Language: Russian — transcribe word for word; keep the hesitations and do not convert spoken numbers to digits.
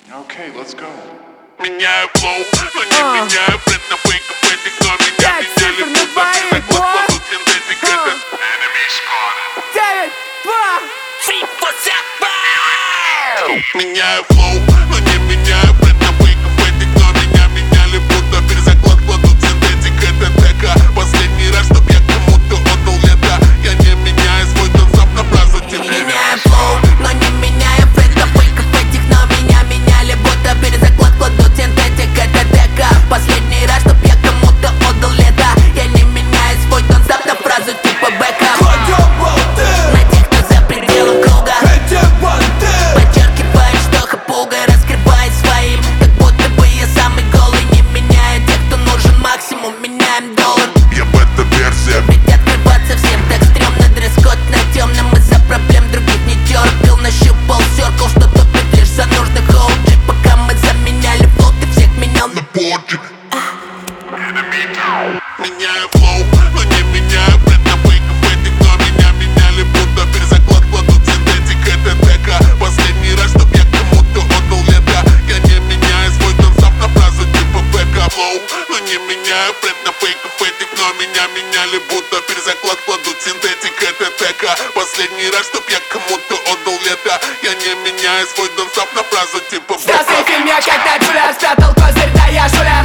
Okay, let's go. Меняю флоу, но не меняю бренд на фейков этих, но меня меняли будто перезакладывают синтетик. Это Enemy Squad. девять, два, Меняю флоу, но не меняю бренд на фейков этих, но меня меняли будто перезакладывают синтетик. Это ТК. Последний раз, чтоб я кому-то отдал лето. Я не меняю свой концепт на фразу типа. меняю флоу, но не меняю бренд на фейков этих, но меня меняли будто перезаклад кладут синтетик. Это ТК. Последний раз, чтоб я кому-то отдал лето. Я не меняю свой концепт на фразу типа бэка. На тех, кто за пределом круга, подчеркиваю, что хапуга, раскрывает своим, как будто бы я самый голый. Не меняю тех, кто нужен максимум, меняем доллар. Я бета-версия. Ведь открываться всем так стрёмно. Дресс-код на темном, из-за проблем других не терпел. Нащупал серкл, что топит лишь за нужных оуджи. Пока мы заменяли флот, ты всех менял на Порчик. Меняю флоу, но не меняю бренд на фейков этих, но меня меняли будто перезаклад кладут синтетик. Это ТК. Последний раз, чтоб я кому-то отдал лето. Я не меняю свой концепт на фразу типа бэка. Флоу, но не меняю бренд на фейков этих, но меня меняли будто перезаклад кладут синтетик. Это ТК. Последний раз, чтоб я кому-то отдал лето. Я не меняю свой концепт на фразу типа бэка. Здравствуй, фильм, я когда Джуля спрятал козырь, да я Жуля.